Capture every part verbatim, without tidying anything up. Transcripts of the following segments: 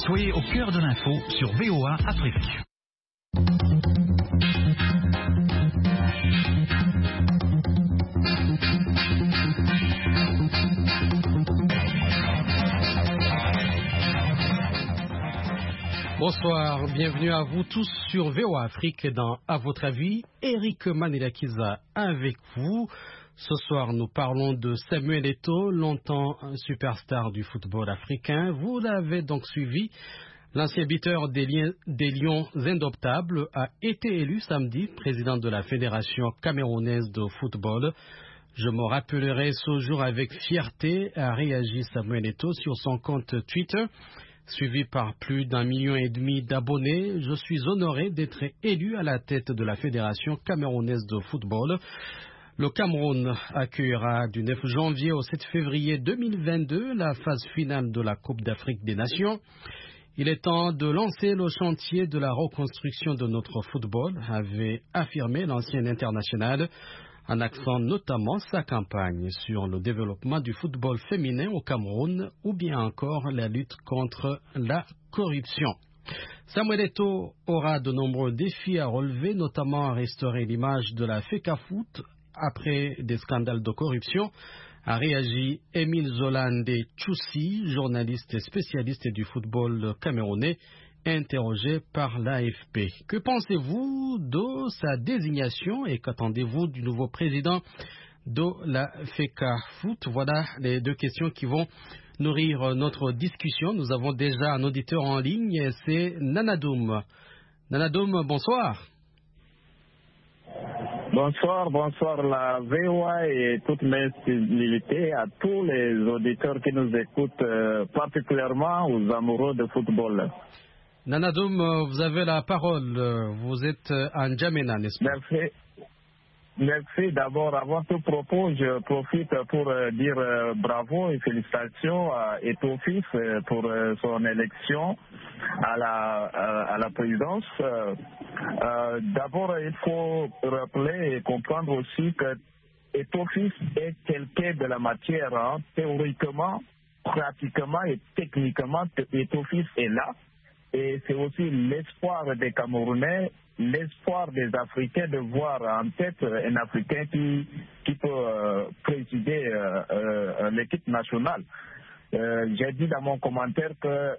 Soyez au cœur de l'info sur V O A Afrique. Bonsoir, bienvenue à vous tous sur V O A Afrique dans À votre avis, Eric Manilakiza avec vous. Ce soir, nous parlons de Samuel Eto'o, longtemps un superstar du football africain. Vous l'avez donc suivi. L'ancien buteur des, liens, des Lions indoptables a été élu samedi président de la Fédération camerounaise de football. Je me rappellerai ce jour avec fierté, a réagi Samuel Eto'o sur son compte Twitter. Suivi par plus d'un million et demi d'abonnés, je suis honoré d'être élu à la tête de la Fédération camerounaise de football. Le Cameroun accueillera du neuf janvier au sept février deux mille vingt-deux la phase finale de la Coupe d'Afrique des Nations. Il est temps de lancer le chantier de la reconstruction de notre football, avait affirmé l'ancien international, en accent notamment sa campagne sur le développement du football féminin au Cameroun ou bien encore la lutte contre la corruption. Samuel Eto'o aura de nombreux défis à relever, notamment à restaurer l'image de la FECAFOOT après des scandales de corruption, a réagi Émile Zolande Tchoussi, journaliste et spécialiste du football camerounais, interrogé par l'A F P. Que pensez-vous de sa désignation et qu'attendez-vous du nouveau président de la FECAFOOT? Voilà les deux questions qui vont nourrir notre discussion. Nous avons déjà un auditeur en ligne, c'est Nanadoum. Nanadoum, bonsoir. Bonsoir, bonsoir la V O A et toutes mes civilités à tous les auditeurs qui nous écoutent, euh, particulièrement aux amoureux de football. Nanadoum, vous avez la parole. Vous êtes en Djamena, n'est-ce pas? Merci. Merci d'abord. Avant tout propos, je profite pour euh, dire euh, bravo et félicitations à Eto'o fils euh, pour euh, son élection à la, à, à la présidence. Euh, euh, d'abord, il faut rappeler et comprendre aussi que Eto'o fils est quelqu'un de la matière. Hein. Théoriquement, pratiquement et techniquement, Eto'o fils est là. Et c'est aussi l'espoir des Camerounais, l'espoir des Africains de voir en tête un Africain qui, qui peut euh, présider euh, euh, l'équipe nationale. Euh, j'ai dit dans mon commentaire que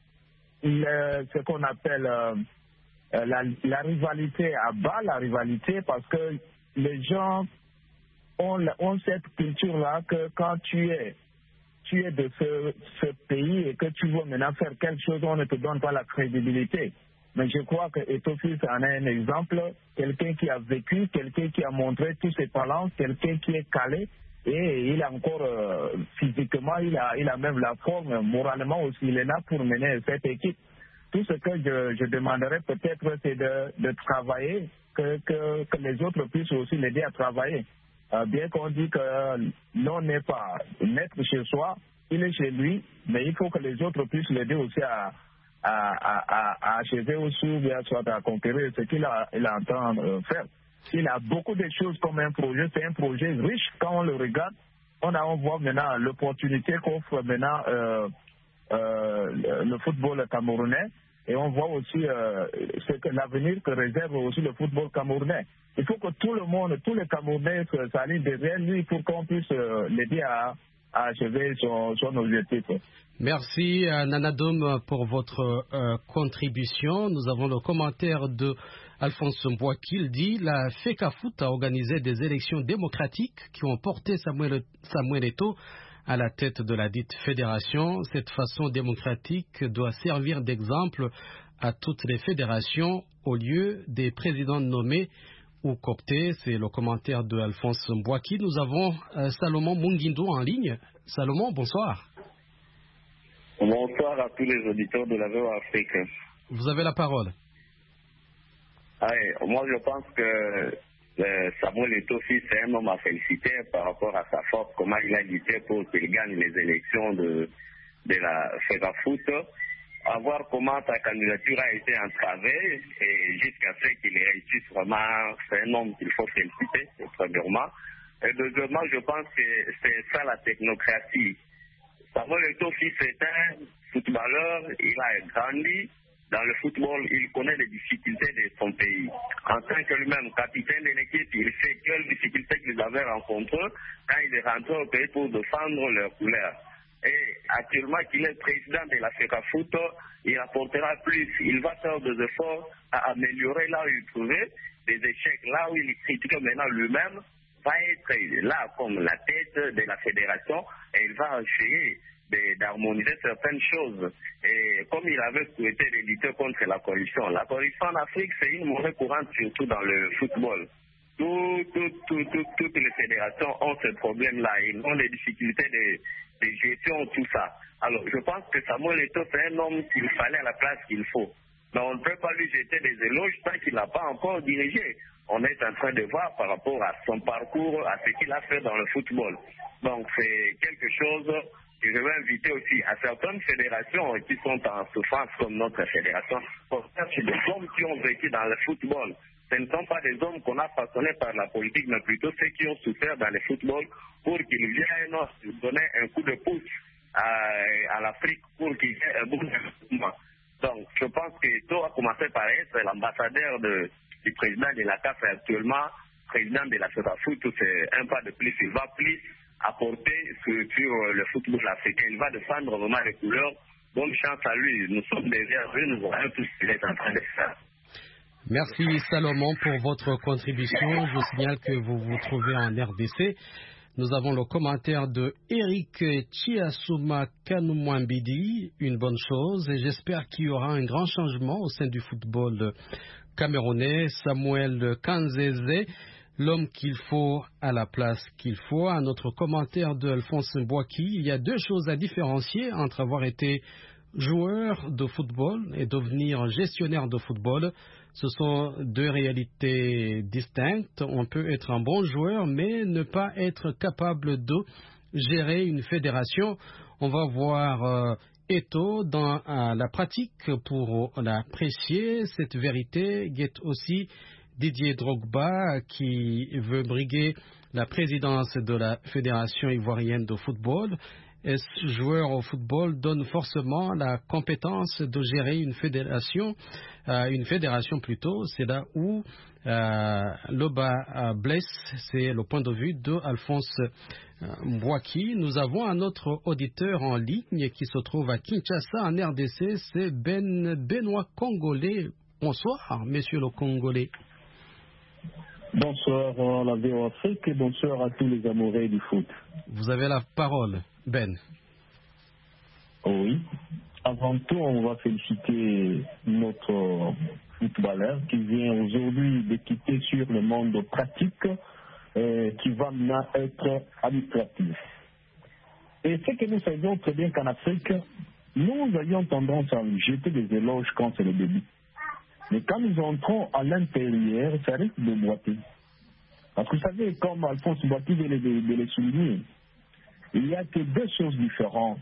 le, ce qu'on appelle euh, la, la rivalité à bas, la rivalité, parce que les gens ont, ont cette culture-là que quand tu es tu es de ce, ce pays et que tu veux maintenant faire quelque chose, on ne te donne pas la crédibilité. Mais je crois que Eto'o fils en est un exemple, quelqu'un qui a vécu, quelqu'un qui a montré tous ses talents, quelqu'un qui est calé et il a encore euh, physiquement, il a, il a même la forme, moralement aussi, il est là pour mener cette équipe. Tout ce que je, je demanderais peut-être, c'est de, de travailler, que, que, que les autres puissent aussi l'aider à travailler. Euh, bien qu'on dit que l'on n'est pas maître chez soi, il est chez lui, mais il faut que les autres puissent l'aider aussi à, à, à, à achever aussi, bien soit à conquérir ce qu'il a, il a en train de faire. Il a beaucoup de choses comme un projet, c'est un projet riche. Quand on le regarde, on, a, on voit maintenant l'opportunité qu'offre maintenant euh, euh, le football camerounais. Et on voit aussi euh, ce que l'avenir que réserve aussi le football camerounais. Il faut que tout le monde, tous les Camerounais s'alignent derrière lui pour qu'on puisse euh, l'aider à, à achever son, son objectif. Merci euh, Nanadoum pour votre euh, contribution. Nous avons le commentaire de Alphonse Mbouaki. Il dit la FECAFOOT a organisé des élections démocratiques qui ont porté Samuel, Samuel Eto'o à la tête de la dite fédération. Cette façon démocratique doit servir d'exemple à toutes les fédérations au lieu des présidents nommés ou cooptés. C'est le commentaire de Alphonse Mbouaki. Nous avons euh, Salomon Mungindo en ligne. Salomon, bonsoir. Bonsoir à tous les auditeurs de la V O A Afrique. Vous avez la parole. Allez, moi je pense que Euh, Samuel Eto'o fils est un homme à féliciter par rapport à sa force, comment il a lutté pour qu'il gagne les élections de, de la FECAFOOT. À voir comment sa candidature a été entravée et jusqu'à ce qu'il réussisse vraiment, c'est un homme qu'il faut féliciter, premièrement. Et deuxièmement, je pense que c'est ça la technocratie. Samuel Eto'o fils, c'est un, footballeur, il a grandi dans le football, il connaît les difficultés de son pays. En tant que lui-même capitaine de l'équipe, il sait quelles difficultés qu'ils avaient rencontrées quand il est rentré au pays pour défendre leurs couleurs. Et actuellement qu'il est président de la FECAFOOT, il apportera plus, il va faire des efforts à améliorer là où il trouvait des échecs, là où il critique maintenant lui-même, va être là comme la tête de la fédération et il va essayer d'harmoniser certaines choses. Et comme il avait souhaité de lutter contre la corruption, la corruption en Afrique, c'est une mauvaise courante, surtout dans le football. Tout, tout, tout, tout, toutes les fédérations ont ce problème-là. Ils ont des difficultés de, de gestion, tout ça. Alors, je pense que Samuel Eto'o, c'est un homme qu'il fallait à la place qu'il faut. Mais on ne peut pas lui jeter des éloges tant qu'il n'a pas encore dirigé. On est en train de voir par rapport à son parcours, à ce qu'il a fait dans le football. Donc, c'est quelque chose que je vais inviter aussi à certaines fédérations qui sont en souffrance comme notre fédération. C'est des hommes qui ont vécu dans le football. Ce ne sont pas des hommes qu'on a façonnés par la politique, mais plutôt ceux qui ont souffert dans le football pour qu'ils viennent donner un coup de pouce à, à l'Afrique pour qu'ils aient un bon développement. Donc, je pense que Eto'o a commencé par être l'ambassadeur de, du président de la C A F actuellement, président de la FECAFOOT, c'est un pas de plus. Il va plus apporter sur, sur le football africain. Il va défendre vraiment les couleurs. Bonne chance à lui. Nous sommes derrière lui, nous voyons tout ce qu'il est en train de faire. Merci Salomon pour votre contribution. Je vous signale que vous vous trouvez en R D C. Nous avons le commentaire de Eric Chiasuma Kanumwambidi, une bonne chose, et j'espère qu'il y aura un grand changement au sein du football camerounais. Samuel Kanzeze, l'homme qu'il faut à la place qu'il faut. Un autre commentaire de Alphonse Mbouaki, il y a deux choses à différencier entre avoir été joueur de football et devenir gestionnaire de football. Ce sont deux réalités distinctes. On peut être un bon joueur, mais ne pas être capable de gérer une fédération. On va voir euh, Eto'o dans euh, la pratique pour l'apprécier. Cette vérité guette aussi Didier Drogba qui veut briguer la présidence de la Fédération ivoirienne de football. Est-ce joueur au football donne forcément la compétence de gérer une fédération, euh, une fédération plutôt. C'est là où euh, le bas blesse. C'est le point de vue de Alphonse euh, Mbouaki. Nous avons un autre auditeur en ligne qui se trouve à Kinshasa en R D C. C'est Ben Benoît Congolais. Bonsoir, monsieur le Congolais. Bonsoir à la V O Afrique et bonsoir à tous les amoureux du foot. Vous avez la parole, Ben. Oui. Avant tout, on va féliciter notre footballeur qui vient aujourd'hui de quitter sur le monde pratique euh, qui va maintenant être administratif. Et ce que nous savons très bien qu'en Afrique, nous avions tendance à jeter des éloges quand c'est le début. Mais quand nous entrons à l'intérieur, ça risque de boiter. Parce que vous savez, comme Alphonse Mbouaki vient de, de le souligner, il n'y a que deux choses différentes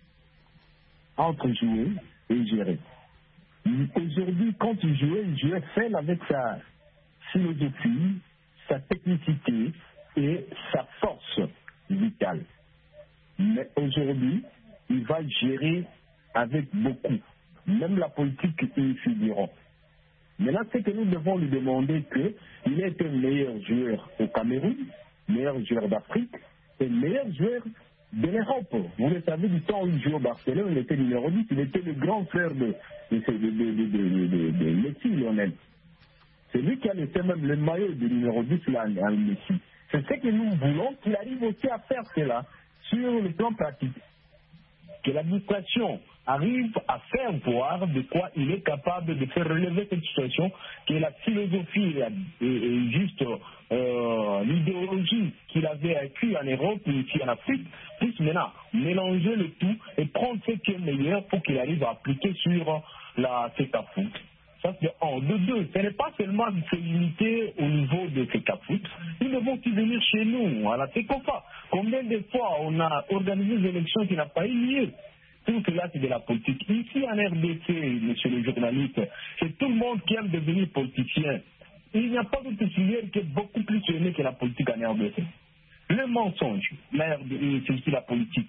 entre jouer et gérer. Aujourd'hui, quand il jouait, il jouait seul avec sa philosophie, sa technicité et sa force vitale. Mais aujourd'hui, il va gérer avec beaucoup. Même la politique, ils figurent. Maintenant, c'est que nous devons lui demander qu'il est un meilleur joueur au Cameroun, meilleur joueur d'Afrique et meilleur joueur de l'Europe. Vous le savez, du temps où il jouait au Barcelone, il était numéro dix, il était le grand frère de, de, de, de, de, de, de, de Messi, Lionel. C'est lui qui a laissé même le maillot de numéro dix là, à Messi. C'est ce que nous voulons qu'il arrive aussi à faire cela sur le plan pratique. Que l'administration arrive à faire voir de quoi il est capable de faire relever cette situation, que la philosophie et, et juste euh, l'idéologie qu'il avait acquis en Europe et ici en Afrique puisse maintenant mélanger le tout et prendre ce qui est meilleur pour qu'il arrive à appliquer sur la FECAFOOT. Ça c'est un. De deux, ce n'est pas seulement se limiter au niveau de FECAFOOT, ils devront aussi venir chez nous, à la FECOFA. Combien de fois on a organisé des élections qui n'ont pas eu lieu? Tout cela, c'est de la politique. Ici, en R D C, monsieur le journaliste, c'est tout le monde qui aime devenir politicien. Il n'y a pas d'autre filière qui est beaucoup plus aimée que la politique en R D C. Le mensonge, c'est aussi la politique.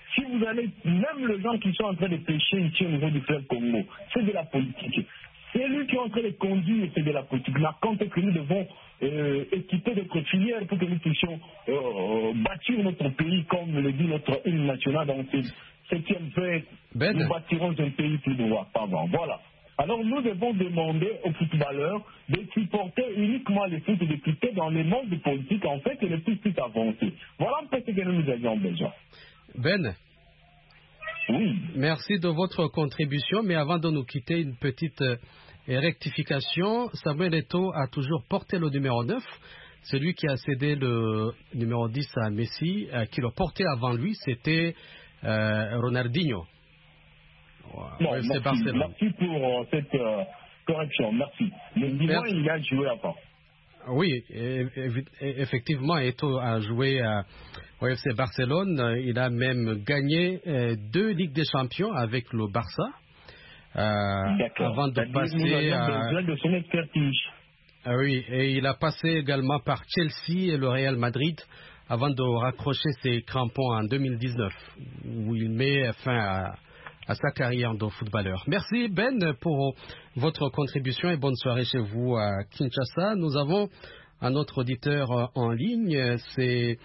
Si vous allez, même les gens qui sont en train de pêcher ici au niveau du fleuve Congo, c'est de la politique. C'est lui qui est en train de conduire, c'est de la politique. La compte que nous devons euh, équiper notre filière pour que nous puissions euh, bâtir notre pays, comme le dit notre hymne national dans ce septième fait, ben. Nous bâtirons un pays plus droit. Pardon. Voilà. Alors nous devons demander aux footballeurs de supporter uniquement les foot et de quitter dans le monde politique en fait et ne plus plus avancer. Voilà un peu ce que nous avions besoin. Ben. Oui. Merci de votre contribution, mais avant de nous quitter, une petite euh, rectification. Samuel Eto'o a toujours porté le numéro neuf. Celui qui a cédé le numéro dix à Messi, euh, qui l'a porté avant lui, c'était euh, Ronaldinho. Non, ouais, merci, merci pour euh, cette euh, correction, merci. Le numéro, il a joué avant. Oui, effectivement, Eto'o a joué à, au F C Barcelone. Il a même gagné euh, deux Ligues des Champions avec le Barça. Euh, avant de passer à... de son expertise. Ah oui, et il a passé également par Chelsea et le Real Madrid avant de raccrocher ses crampons en deux mille dix-neuf, où il met fin à, à sa carrière de footballeur. Merci Ben pour votre contribution et bonne soirée chez vous à Kinshasa. Nous avons un autre auditeur en ligne, c'est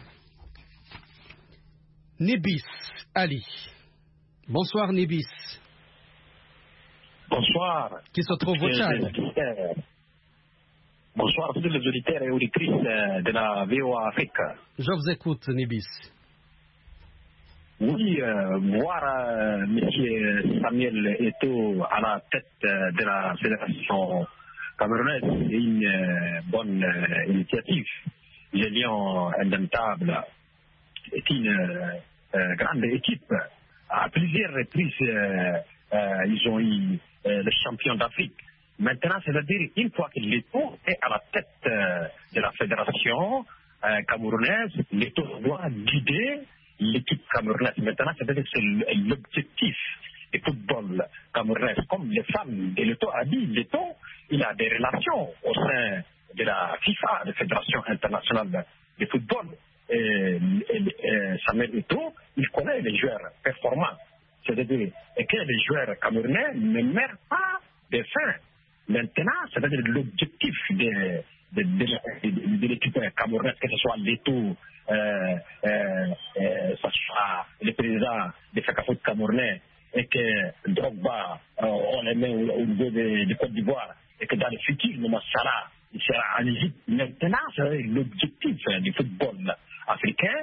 Nibis Ali. Bonsoir Nibis. Bonsoir. Qui se trouve au Tchad. Bonsoir à tous les auditeurs et auditrices de la V O A Afrique. Je vous écoute Nibis. Oui, euh, voir euh, M. Samuel Eto'o à la tête euh, de la Fédération camerounaise est une euh, bonne euh, initiative. Les Lions indomptables est une euh, grande équipe. À plusieurs reprises, euh, euh, ils ont eu euh, le champion d'Afrique. Maintenant, c'est-à-dire une fois que l'État est à la tête euh, de la fédération euh, camerounaise, l'État doit guider l'équipe camerounaise. Maintenant, c'est-à-dire que c'est l'objectif du football camerounais. Comme les femmes de l'État a dit, l'État, il a des relations au sein de la FIFA, la Fédération internationale de football. Et, et, et Samuel Eto'o, il connaît les joueurs performants. C'est-à-dire que les joueurs camerounais ne meurent pas de faim. Maintenant, c'est-à-dire l'objectif de, de, de, de, de l'équipe camerounaise, que ce soit l'Eto'o, euh, euh, euh, ce soit le président de Fecafoot camerounais, et que Drogba, euh, on les met au, au niveau de, de Côte d'Ivoire, et que dans le futur, Mohamed Salah, il sera en Égypte. Maintenant, c'est l'objectif du football africain,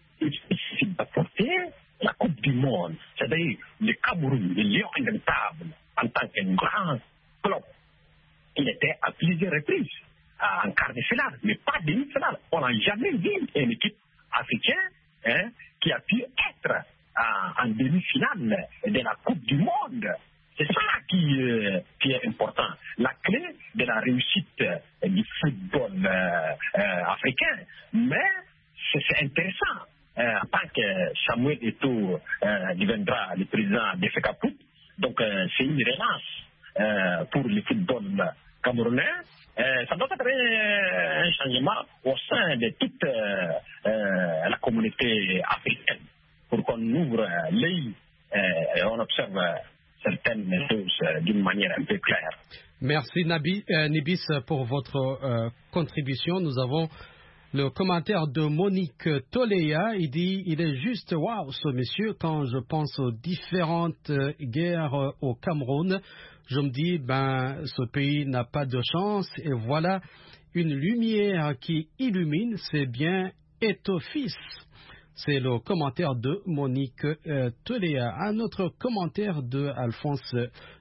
c'est d'apporter la Coupe du Monde. C'est-à-dire le Cameroun, le Lion indomptable, en tant qu'un grand club. Il était à plusieurs reprises en quart de finale, mais pas demi-finale. On n'a jamais vu une équipe africaine hein, qui a pu être en, en demi-finale de la Coupe du Monde. C'est ça qui, euh, qui est important. La clé de la réussite euh, du football euh, euh, africain. Mais c'est intéressant. Euh, en tant que Samuel Eto'o euh, deviendra le président de Fecafoot, donc euh, c'est une relance euh, pour le football camerounais. Euh, ça doit être un changement au sein de toute euh, euh, la communauté africaine pour qu'on ouvre l'œil euh, et on observe certaines choses euh, d'une manière un peu claire. Merci Nabi, euh, Nibis pour votre euh, contribution. Nous avons le commentaire de Monique Toléa. Il dit il est juste waouh ce monsieur quand je pense aux différentes guerres au Cameroun. Je me dis, ben, ce pays n'a pas de chance. Et voilà une lumière qui illumine, c'est bien Eto'o fils. C'est le commentaire de Monique euh, Toléa. Un autre commentaire de Alphonse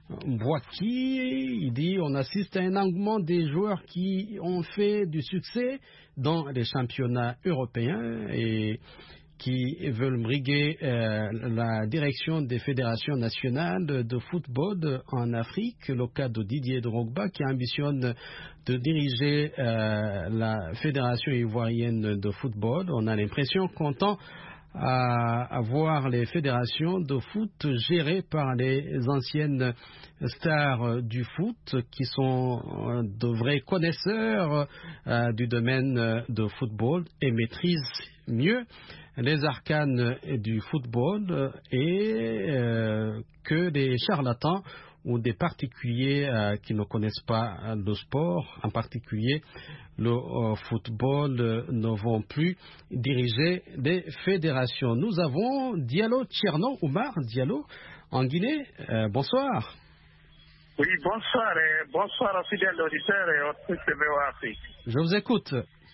Mbouaki. Il dit, on assiste à un engouement des joueurs qui ont fait du succès dans les championnats européens et qui veulent briguer euh, la direction des fédérations nationales de football en Afrique. Le cas de Didier Drogba qui ambitionne de diriger euh, la fédération ivoirienne de football. On a l'impression qu'on tend à, à voir les fédérations de foot gérées par les anciennes stars du foot qui sont de vrais connaisseurs euh, du domaine de football et maîtrisent mieux les arcanes du football et euh, que des charlatans ou des particuliers euh, qui ne connaissent pas euh, le sport, en particulier le euh, football, euh, ne vont plus diriger des fédérations. Nous avons Diallo Tcherno Oumar Diallo en Guinée. Euh, bonsoir. Oui, bonsoir et bonsoir aux fidèles auditeurs et aux trucs de V O A Afrique. Je vous écoute.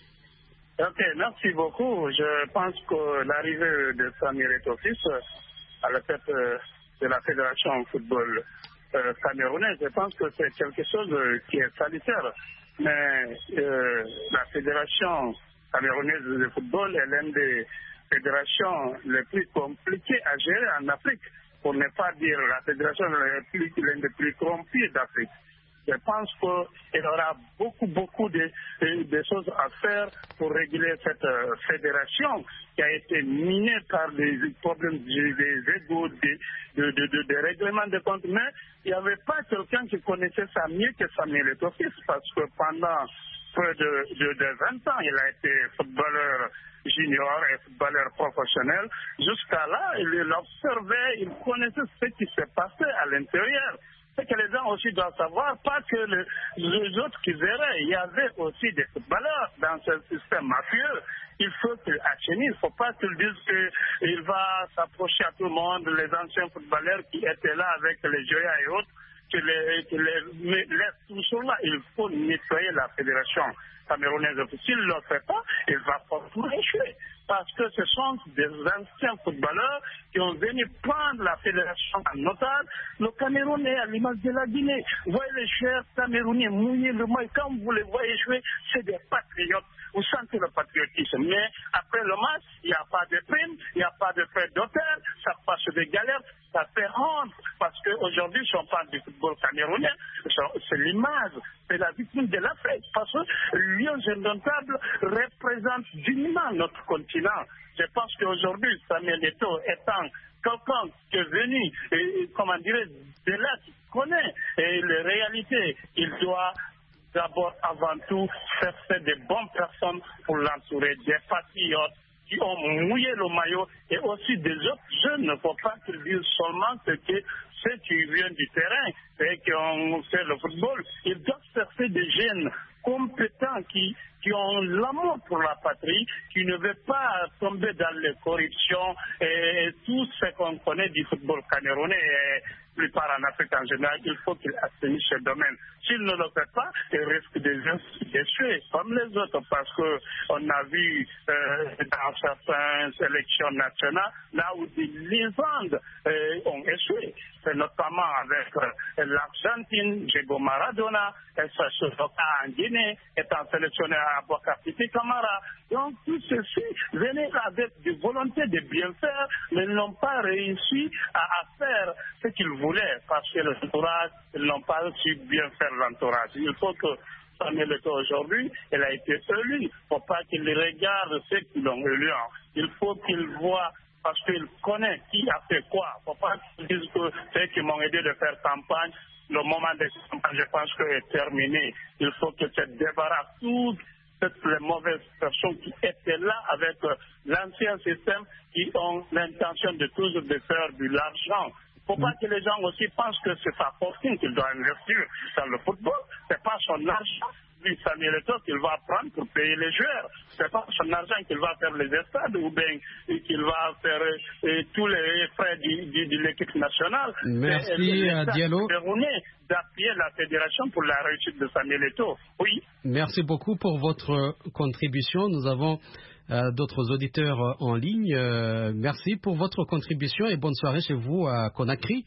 Ok, merci beaucoup. Je pense que l'arrivée de Samuel Eto'o-Fils à la tête de la Fédération football Euh, camerounaise, je pense que c'est quelque chose euh, qui est salutaire. Mais euh, la fédération camerounaise de football est l'une des fédérations les plus compliquées à gérer en Afrique, pour ne pas dire la fédération l'une des plus corrompues d'Afrique. Je pense qu'il y aura beaucoup, beaucoup de, de, de choses à faire pour réguler cette euh, fédération qui a été minée par des problèmes, des, des égos, des, de, de, de, de règlements de compte. Mais il n'y avait pas quelqu'un qui connaissait ça mieux que Samuel Eto'o-Fils, parce que pendant près de, de, de vingt ans, il a été footballeur junior et footballeur professionnel. Jusqu'à là, il observait, il connaissait ce qui se passait à l'intérieur. C'est que les gens aussi doivent savoir, pas que le, les autres qui verraient, il y avait aussi des footballeurs dans ce système mafieux. Il faut qu'il assainisse, il ne faut pas qu'il dise qu'il va s'approcher à tout le monde, les anciens footballeurs qui étaient là avec les Joya et autres, qu'il les, qu'il les laisse toujours là. Il faut nettoyer la fédération camerounaise. S'il ne le fait pas, il va forcément échouer. Parce que ce sont des anciens footballeurs qui ont venu prendre la fédération en otage. Le Cameroun est à l'image de la Guinée. Vous voyez les joueurs camerounais mouiller le maillot. Quand vous les voyez jouer, c'est des patriotes. Vous sentez le patriotisme. Mais après le match, il n'y a pas de prime, il n'y a pas de frais d'hôtel, ça passe des galères, ça fait honte. Parce qu'aujourd'hui, si on parle du football camerounais, c'est l'image, c'est la victime de l'Afrique. Parce que Lions indomptables représente dignement notre continent. Je pense qu'aujourd'hui, Samuel Eto'o étant quelqu'un qui est venu, et, comment dirais de là, qui connaît et les réalités, il doit d'abord, avant tout, faire des bonnes personnes pour l'entourer, des patriotes qui ont mouillé le maillot et aussi des autres jeunes. Il ne faut pas qu'ils disent seulement ce que ceux qui viennent du terrain et qui ont fait le football. Ils doivent chercher des jeunes compétents qui, qui ont l'amour pour la patrie, qui ne veulent pas tomber dans les corruptions et tout ce qu'on connaît du football camerounais et plus tard en Afrique en général. Il faut qu'il assainisse ce domaine. S'il ne le fait pas, il risque d'échouer comme les autres, parce qu'on a vu euh, dans certaines élections nationales, là où des légendes euh, ont échoué. C'est notamment avec euh, l'Argentine, Diego Maradona, et ce en Guinée, étant sélectionné à Boakati Camara. Donc tout ceci venait avec des volontés de bien faire, mais ils n'ont pas réussi à, à faire ce qu'ils voulaient, parce que l'entourage, ils n'ont pas su bien faire l'entourage. Il faut que Samuel Eto'o aujourd'hui, il a été élu. Il ne faut pas qu'il regarde ceux qui l'ont élu. Il faut qu'il voit, parce qu'il connaît qui a fait quoi. Il ne faut pas qu'ils disent que ceux qui m'ont aidé de faire campagne, le moment de campagne, je pense que est terminé. Il faut que se débarrasse toutes les mauvaises personnes qui étaient là avec euh, l'ancien système, qui ont l'intention de toujours de faire de l'argent. Il ne faut pas que les gens aussi pensent que c'est sa fortune qu'il doit investir dans le football. Ce n'est pas son argent, lui, Samuel Eto'o, qu'il va prendre pour payer les joueurs. Ce n'est pas son argent qu'il va faire les stades ou bien qu'il va faire euh, tous les frais du, du, de l'équipe nationale. Merci, Diallo. D'appuyer la fédération pour la réussite de Samuel Eto'o. Oui. Merci beaucoup pour votre contribution. Nous avons euh, d'autres auditeurs euh, en ligne. Euh, merci pour votre contribution et bonne soirée chez vous à Conakry.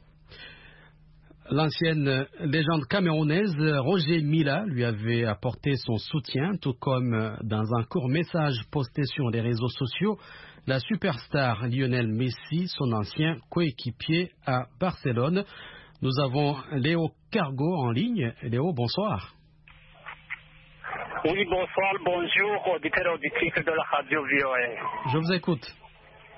L'ancienne légende camerounaise Roger Mila lui avait apporté son soutien, tout comme dans un court message posté sur les réseaux sociaux, la superstar Lionel Messi, son ancien coéquipier à Barcelone. Nous avons Léo Cargo en ligne. Léo, bonsoir. Oui, bonsoir, bonjour, auditeurs et auditrices de la radio V O A. Je vous écoute.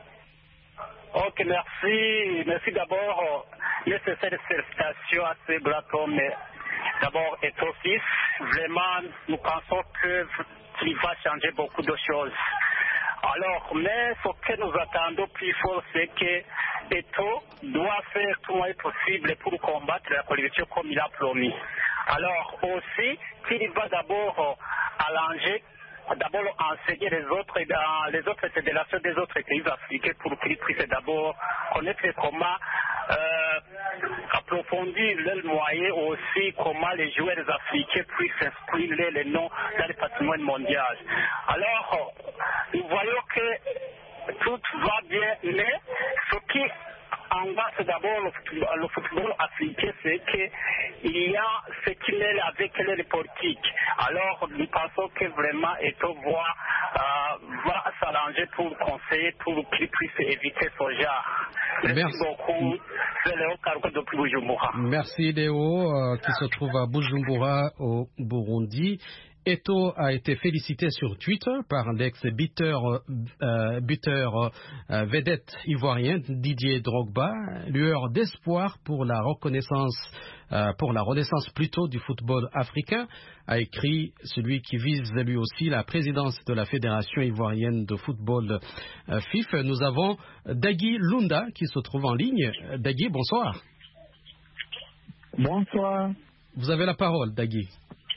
Ok, merci. Merci d'abord. Nécessaire félicitations à ce grand homme. D'abord, et au fils, vraiment, nous pensons qu'il va changer beaucoup de choses. Alors, mais ce que nous attendons plus fort, c'est que Eto doit faire tout le possible pour combattre la corruption comme il a promis. Alors aussi, qu'il va d'abord allonger, d'abord enseigner les autres, dans les autres fédérations des autres pays africains pour qu'ils puissent d'abord connaître comment euh, approfondir leurs moyens, aussi comment les joueurs africains puissent exprimer les noms dans le patrimoine mondial. Alors, nous voyons que tout va bien, mais ce qui engage d'abord le football, le football africain, c'est qu'il y a ce qui mêle avec les politiques. Alors, nous pensons que vraiment Eto va, euh, va s'arranger pour conseiller, pour qu'il puisse éviter ce genre. Merci, Merci. beaucoup. C'est Léo Karuka depuis Bujumbura. Merci Léo, euh, qui se trouve à Bujumbura, au Burundi. Eto a été félicité sur Twitter par l'ex-buteur euh, buteur, euh, vedette ivoirien Didier Drogba, lueur d'espoir pour la reconnaissance, euh, pour la renaissance plutôt du football africain, a écrit celui qui vise lui aussi la présidence de la Fédération ivoirienne de football euh, F I F. Nous avons Dagui Lunda qui se trouve en ligne. Dagui, bonsoir. Bonsoir. Vous avez la parole, Dagui.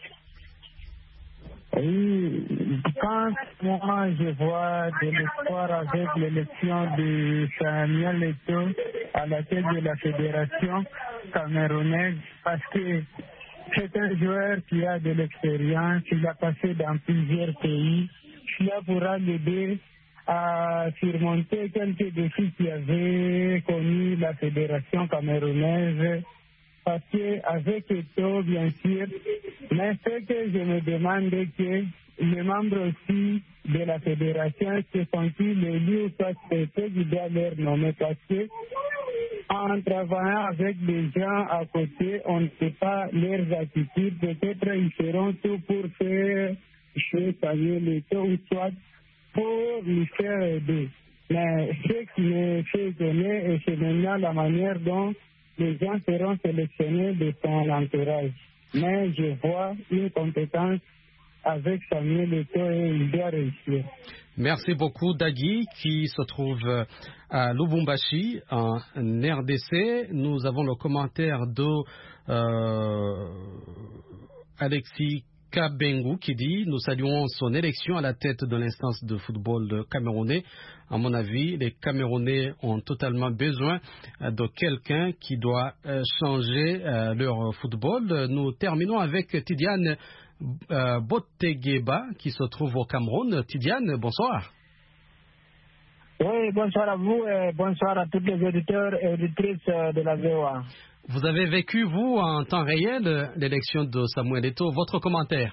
Oui, quand moi je vois de l'espoir avec l'élection de Samuel Eto'o à la tête de la fédération camerounaise, parce que c'est un joueur qui a de l'expérience, il a passé dans plusieurs pays, cela pourra l'aider à surmonter quelques défis qui avaient connu la fédération camerounaise. Parce qu'avec Eto'o, bien sûr, mais ce que je me demande, que les membres aussi de la fédération se sont-ils élus ou soit c'est eux qui doivent leur nommer, parce que en travaillant avec des gens à côté, on ne sait pas leurs attitudes. Peut-être ils feront tout pour faire chez Samuel Eto'o ou soit pour lui faire aider. Mais ce qui me fait étonner, c'est maintenant la manière dont les gens seront sélectionnés de son entourage. Mais je vois une compétence avec Samuel Eto'o et il doit réussir. Merci beaucoup, Dagui, qui se trouve à Lubumbashi, en R D C. Nous avons le commentaire de euh, Alexis Kabengu qui dit « Nous saluons son élection à la tête de l'instance de football camerounais. À mon avis, les Camerounais ont totalement besoin de quelqu'un qui doit changer leur football. » Nous terminons avec Tidiane euh, Botegeba qui se trouve au Cameroun. Tidiane, bonsoir. Oui, bonsoir à vous et bonsoir à tous les auditeurs et auditrices de la V O A. Vous avez vécu, vous, en temps réel, l'élection de Samuel Eto'o. Votre commentaire?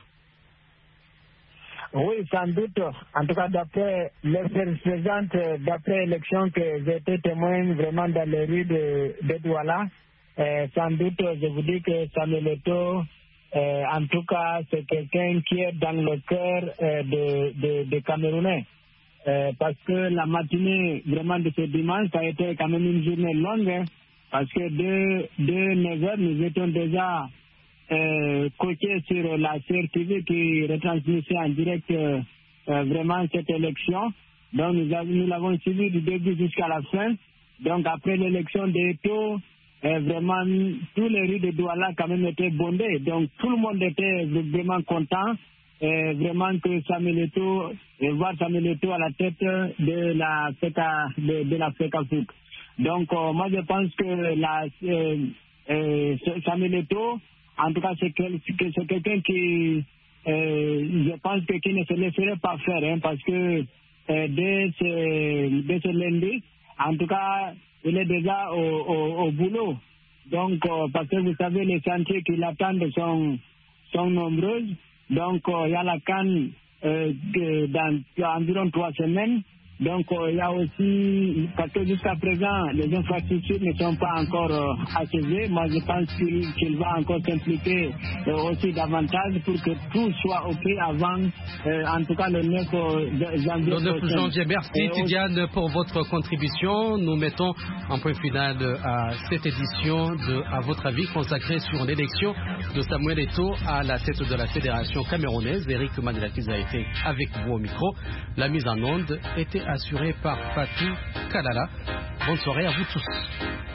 Oui, sans doute. En tout cas, d'après l'expérience présente, d'après l'élection que j'ai été témoin vraiment dans les rues de, de Douala, euh, sans doute, je vous dis que Samuel Eto'o, euh, en tout cas, c'est quelqu'un qui est dans le cœur euh, de, de, de Camerounais. Euh, parce que la matinée vraiment de ce dimanche, ça a été quand même une journée longue, hein, parce que de, de neuf heures, nous étions déjà euh, coachés sur la C R T V qui retransmettait en direct euh, euh, vraiment cette élection. Donc nous, avons, nous l'avons suivi du début jusqu'à la fin. Donc après l'élection d'Eto'o, euh, vraiment tous les rues de Douala quand même étaient bondées. Donc tout le monde était vraiment content. Et vraiment que Samuel Eto'o, et voir Samuel Eto'o à la tête de la FECA, de, de la FECA Foot. Donc euh, moi je pense que la, euh, euh, Samuel Eto'o, en tout cas c'est, que, c'est quelqu'un qui, euh, je pense que qui ne se laisserait pas faire, hein, parce que euh, dès, ce, dès ce lundi, en tout cas il est déjà au, au, au boulot. Donc euh, parce que vous savez les chantiers qui l'attendent sont, sont nombreuses. Donc, il euh, y a la CAN euh, dans environ trois semaines. Donc euh, il y a aussi, parce que jusqu'à présent, les infrastructures ne sont pas encore euh, achevées. Moi, je pense qu'il qu'il va encore s'impliquer euh, aussi davantage pour que tout soit OK avant, euh, en tout cas, le neuf janvier. Le neuf janvier. Merci, Et Tidiane, pour votre contribution. Nous mettons un point final à cette édition de À votre avis consacrée sur l'élection de Samuel Eto'o à la tête de la Fédération camerounaise. Eric Manelakiza a été avec vous au micro. La mise en onde était assurée par Fatou Kalala. Bonne soirée à vous tous.